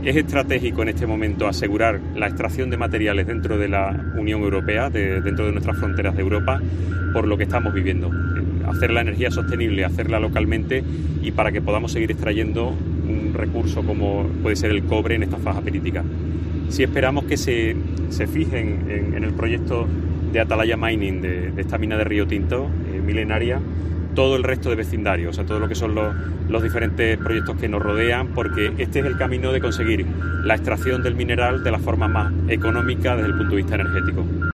Es estratégico en este momento asegurar la extracción de materiales dentro de la Unión Europea, dentro de nuestras fronteras de Europa, por lo que estamos viviendo. Hacer la energía sostenible, hacerla localmente y para que podamos seguir extrayendo un recurso como puede ser el cobre en esta faja pirítica. Si esperamos que se fijen en el proyecto de Atalaya Mining, de esta mina de Río Tinto, milenaria, todo el resto de vecindarios, o sea, todo lo que son los diferentes proyectos que nos rodean, porque este es el camino de conseguir la extracción del mineral de la forma más económica desde el punto de vista energético.